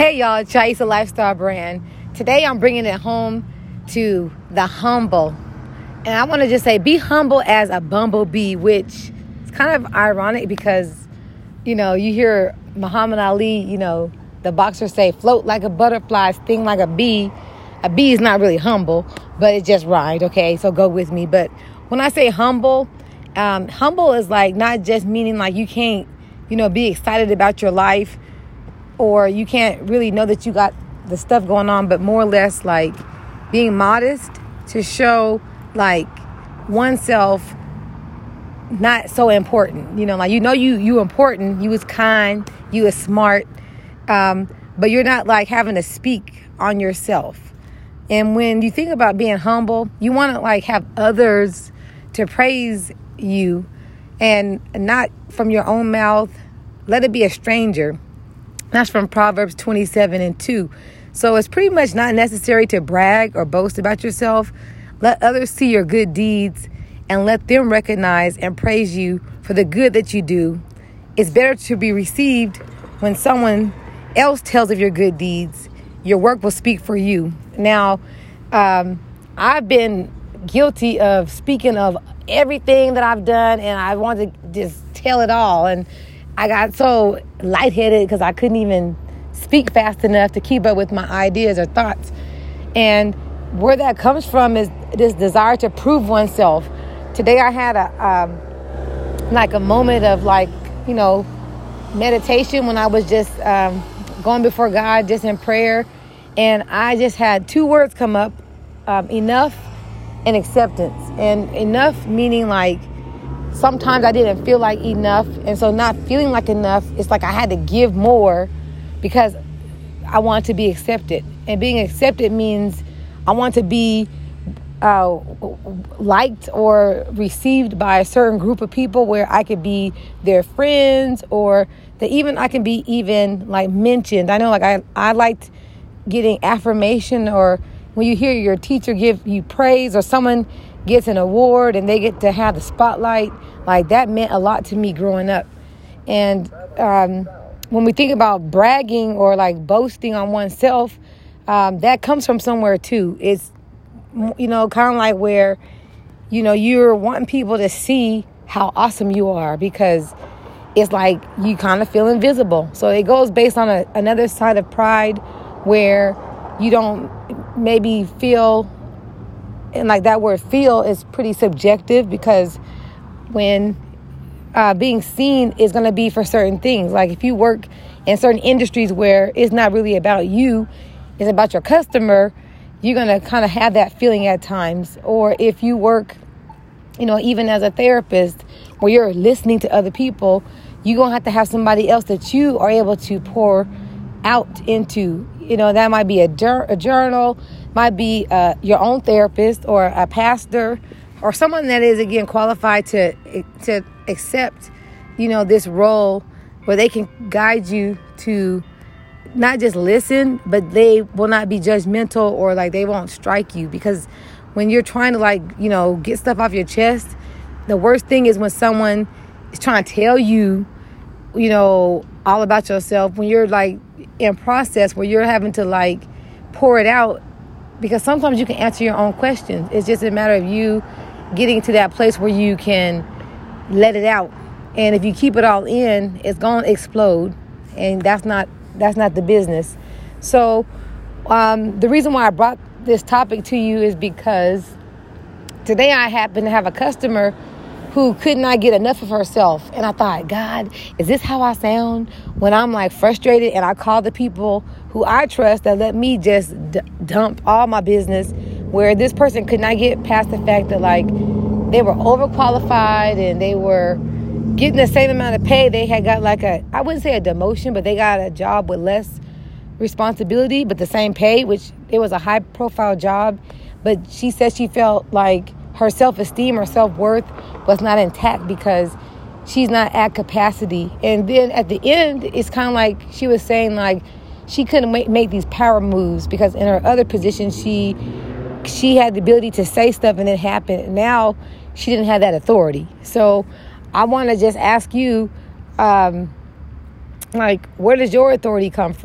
Hey y'all, it's Chaisa Lifestyle Brand. Today I'm bringing it home to the humble. And I want to just say, be humble as a bumblebee, which is kind of ironic because, you hear Muhammad Ali, the boxer say, float like a butterfly, sting like a bee. A bee is not really humble, but it just rhymed, okay? So go with me. But when I say humble, humble is like not just meaning like you can't, be excited about your life, or you can't really know that you got the stuff going on, but more or less like being modest to show like oneself not so important. You important, you was kind, you was smart, but you're not like having to speak on yourself. And when you think about being humble, you want to like have others to praise you and not from your own mouth. Let it be a stranger. That's from Proverbs 27:2. So it's pretty much not necessary to brag or boast about yourself. Let others see your good deeds and let them recognize and praise you for the good that you do. It's better to be received when someone else tells of your good deeds. Your work will speak for you. Now, I've been guilty of speaking of everything that I've done, and I wanted to just tell it all. And I got so lightheaded because I couldn't even speak fast enough to keep up with my ideas or thoughts. And where that comes from is this desire to prove oneself. Today I had a moment of meditation when I was just going before God just in prayer. And I just had two words come up, enough and acceptance. And enough meaning like sometimes I didn't feel like enough. And so not feeling like enough, it's like I had to give more because I want to be accepted. And being accepted means I want to be liked or received by a certain group of people where I could be their friends, or that even I can be even like mentioned. I know I liked getting affirmation, or when you hear your teacher give you praise, or someone gets an award and they get to have the spotlight, like that meant a lot to me growing up. And when we think about bragging or like boasting on oneself, that comes from somewhere too. It's, kind of like where, you're wanting people to see how awesome you are, because it's like you kind of feel invisible. So it goes based on another side of pride where you don't maybe feel, and like that word feel is pretty subjective, because when being seen is going to be for certain things. Like if you work in certain industries where it's not really about you, it's about your customer, you're going to kind of have that feeling at times. Or if you work, even as a therapist where you're listening to other people, you're going to have somebody else that you are able to pour out into. That might be a journal, might be your own therapist or a pastor, or someone that is, again, qualified to accept, this role where they can guide you to not just listen, but they will not be judgmental, or like they won't strike you. Because when you're trying to get stuff off your chest, the worst thing is when someone is trying to tell you, all about yourself, when you're like in process where you're having to pour it out, because sometimes you can answer your own questions. It's just a matter of you getting to that place where you can let it out. And if you keep it all in, it's going to explode, and that's not the business. So the reason why I brought this topic to you is because today I happen to have a customer who could not get enough of herself. And I thought, God, is this how I sound when I'm frustrated and I call the people who I trust that let me just dump all my business, where this person could not get past the fact that they were overqualified and they were getting the same amount of pay. They had got I wouldn't say a demotion, but they got a job with less responsibility, but the same pay, which it was a high profile job. But she said she felt like her self-esteem or self-worth was not intact because she's not at capacity. And then at the end, it's kind of like she was saying she couldn't make these power moves because in her other position, she had the ability to say stuff and it happened. Now she didn't have that authority. So I want to just ask you, where does your authority come from?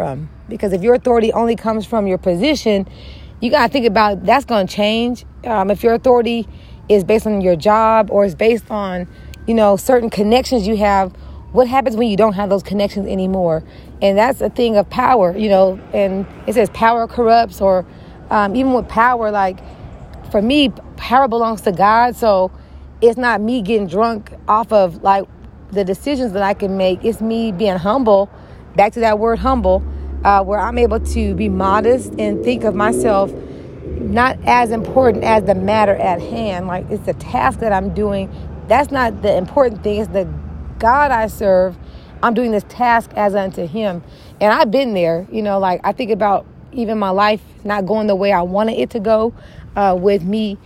Because if your authority only comes from your position, you got to think about that's going to change. If your authority is based on your job or is based on, certain connections you have, what happens when you don't have those connections anymore? And that's a thing of power, and it says power corrupts, or even with power, like for me, power belongs to God. So it's not me getting drunk off of like the decisions that I can make. It's me being humble, back to that word humble, where I'm able to be modest and think of myself not as important as the matter at hand. Like it's the task that I'm doing. That's not the important thing. It's the God I serve. I'm doing this task as unto him. And I've been there, like I think about even my life not going the way I wanted it to go, with me,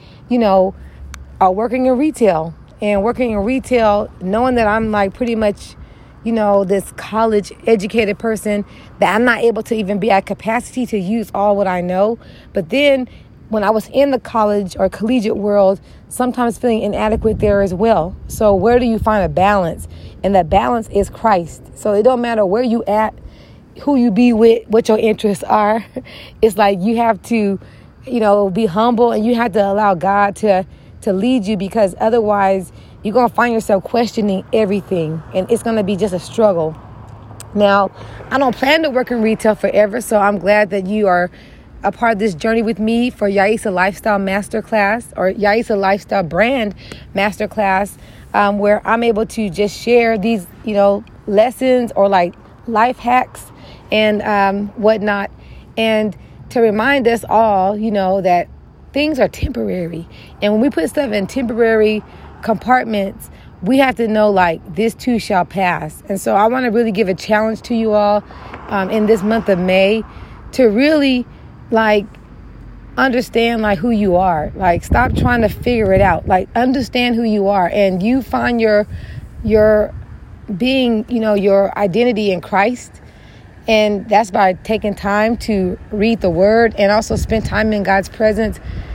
working in retail knowing that I'm like pretty much, this college educated person, that I'm not able to even be at capacity to use all what I know. But then when I was in the college or collegiate world, sometimes feeling inadequate there as well. So where do you find a balance? And that balance is Christ. So it don't matter where you at, who you be with, what your interests are. It's like you have to, be humble, and you have to allow God to lead you, because otherwise you're going to find yourself questioning everything, and it's going to be just a struggle. Now, I don't plan to work in retail forever, so I'm glad that you are a part of this journey with me for Yaisa Lifestyle Masterclass, or Yaisa Lifestyle Brand Masterclass, where I'm able to just share these, lessons or like life hacks and whatnot, and to remind us all, that things are temporary. And when we put stuff in temporary compartments, we have to know like this too shall pass. And so I want to really give a challenge to you all in this month of May to really like understand like who you are. Like stop trying to figure it out. Like understand who you are, and you find your being, your identity in Christ. And that's by taking time to read the word and also spend time in God's presence.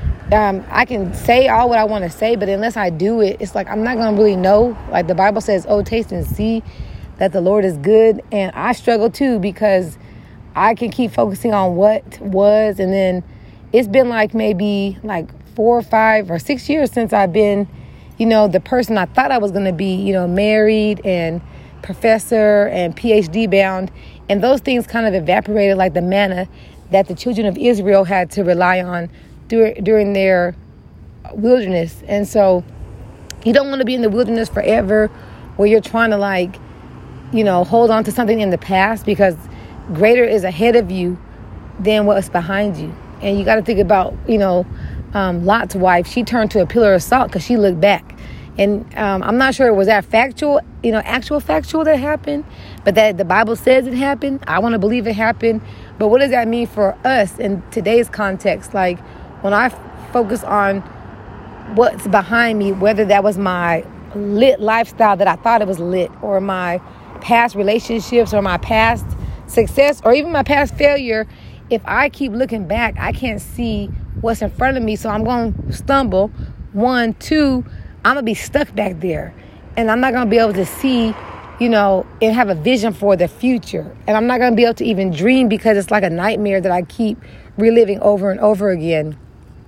I can say all what I want to say, but unless I do it, it's like I'm not going to really know. Like the Bible says, oh, taste and see that the Lord is good. And I struggle too, because I can keep focusing on what was. And then it's been like maybe like 4 or 5 or 6 years since I've been, the person I thought I was going to be, married and professor and PhD bound. And those things kind of evaporated like the manna that the children of Israel had to rely on during their wilderness. And so you don't want to be in the wilderness forever, where you're trying to like, hold on to something in the past, because greater is ahead of you than what's behind you. And you got to think about, Lot's wife. She turned to a pillar of salt because she looked back. And I'm not sure, was that factual, actual factual that happened, but that the Bible says it happened. I want to believe it happened. But what does that mean for us in today's context? Like when I focus on what's behind me, whether that was my lit lifestyle that I thought it was lit, or my past relationships, or my past success, or even my past failure, if I keep looking back, I can't see what's in front of me. So I'm going to stumble. 1, 2, I'm going to be stuck back there, and I'm not going to be able to see, and have a vision for the future. And I'm not going to be able to even dream, because it's like a nightmare that I keep reliving over and over again.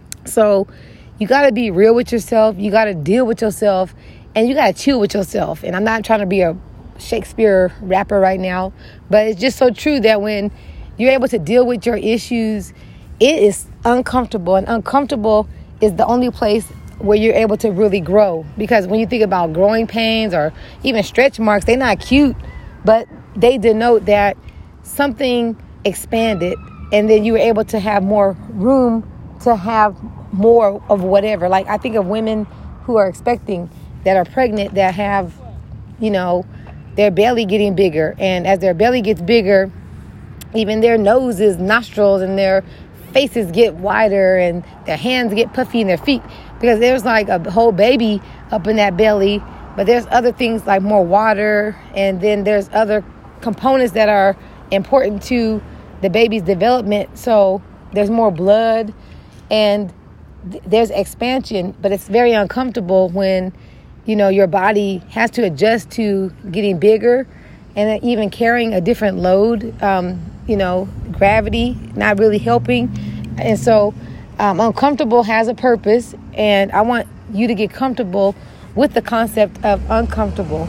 So you got to be real with yourself. You got to deal with yourself, and you got to chill with yourself. And I'm not trying to be a Shakespeare rapper right now, but it's just so true that when you're able to deal with your issues, it is uncomfortable, and uncomfortable is the only place where you're able to really grow. Because when you think about growing pains or even stretch marks, they're not cute, but they denote that something expanded, and then you were able to have more room to have more of whatever. Like I think of women who are expecting, that are pregnant, that have, their belly getting bigger. And as their belly gets bigger, even their noses, nostrils, and their faces get wider, and their hands get puffy, and their feet, because there's like a whole baby up in that belly. But there's other things like more water, and then there's other components that are important to the baby's development. So there's more blood, and there's expansion, but it's very uncomfortable when, your body has to adjust to getting bigger, and even carrying a different load. gravity not really helping. And so uncomfortable has a purpose, and I want you to get comfortable with the concept of uncomfortable.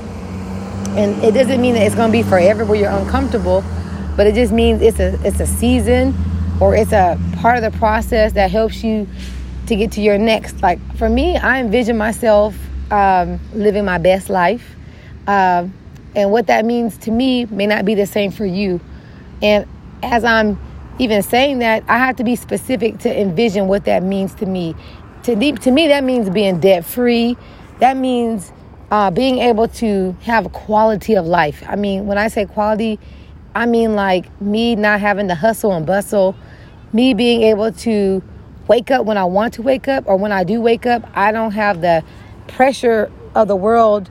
And it doesn't mean that it's going to be forever where you're uncomfortable, but it just means it's a season, or it's a part of the process that helps you to get to your next. Like for me, I envision myself living my best life. And what that means to me may not be the same for you. And as I'm even saying that, I have to be specific to envision what that means to me. To me, that means being debt-free. That means being able to have a quality of life. I mean, when I say quality, I mean like me not having to hustle and bustle, me being able to wake up when I want to wake up, or when I do wake up, I don't have the pressure of the world,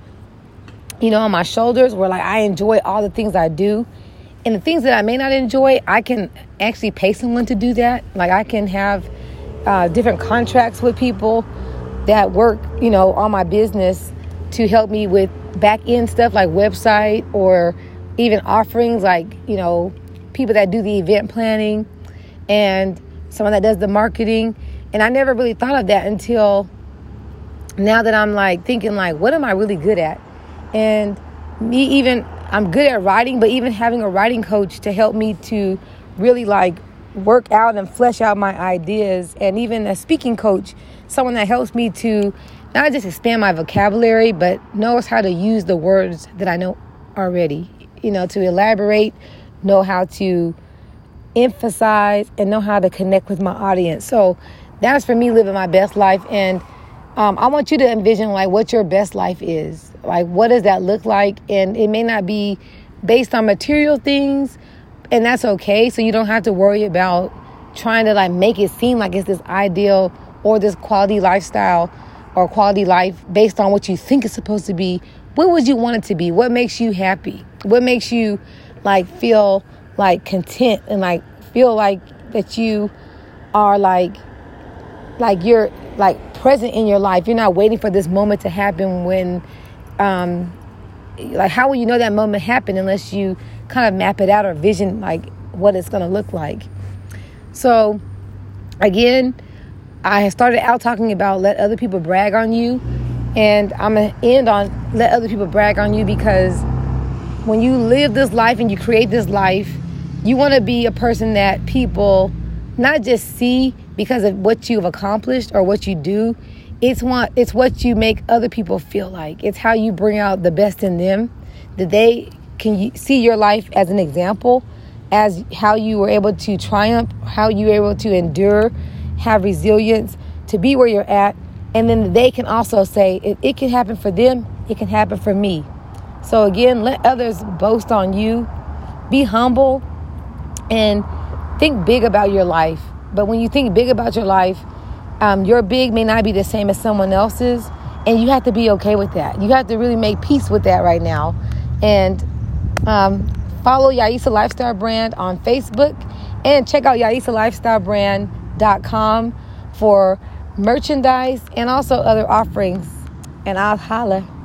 on my shoulders, where like I enjoy all the things I do. And the things that I may not enjoy, I can actually pay someone to do that. Like I can have different contracts with people that work, on my business to help me with back end stuff like website, or even offerings like, people that do the event planning and someone that does the marketing. And I never really thought of that until now that I'm like thinking like, what am I really good at? And I'm good at writing, but even having a writing coach to help me to really like work out and flesh out my ideas, and even a speaking coach, someone that helps me to not just expand my vocabulary, but knows how to use the words that I know already, to elaborate, know how to emphasize, and know how to connect with my audience. So that's for me living my best life. And I want you to envision like what your best life is. Like, what does that look like? And it may not be based on material things, and that's okay. So you don't have to worry about trying to like make it seem like it's this ideal or this quality lifestyle or quality life based on what you think it's supposed to be. What would you want it to be? What makes you happy? What makes you like feel like content and like feel like that you are like you're like present in your life? You're not waiting for this moment to happen when like how will you know that moment happened unless you kind of map it out or vision like what it's going to look like? So again, I started out talking about let other people brag on you, and I'm going to end on let other people brag on you, because when you live this life and you create this life, you want to be a person that people not just see because of what you've accomplished or what you do. It's what you make other people feel like. It's how you bring out the best in them, that they can see your life as an example, as how you were able to triumph, how you were able to endure, have resilience to be where you're at. And then they can also say, if it can happen for them, it can happen for me. So again, let others boast on you. Be humble and think big about your life. But when you think big about your life, your big may not be the same as someone else's, and you have to be okay with that. You have to really make peace with that right now. And follow Yaisa Lifestyle Brand on Facebook, and check out YaisaLifestyleBrand.com for merchandise and also other offerings. And I'll holla.